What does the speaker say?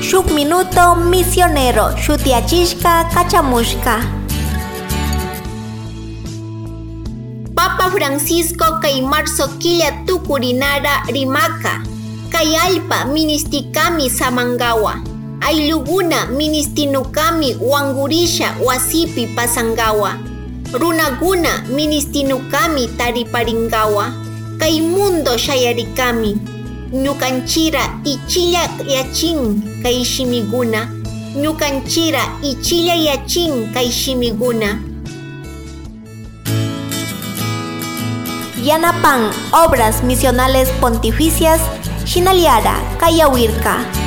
Shuk minuto misionero shutiachishka kachamushka. Papa Francisco kay marzo killa tukurinara rimaka. Kay alpa ministikami samangawa. Ayluguna ministinukami wangurisha wasipi pasangawa. Runaguna ministinukami tariparingawa. Kay mundo shayarikami. Ñukanchira ichilla yachin kay shimiguna. Ñukanchira ichilla yachin kay shimiguna. Yanapan Obras Misionales Pontificias Shinaliara Kayawirka.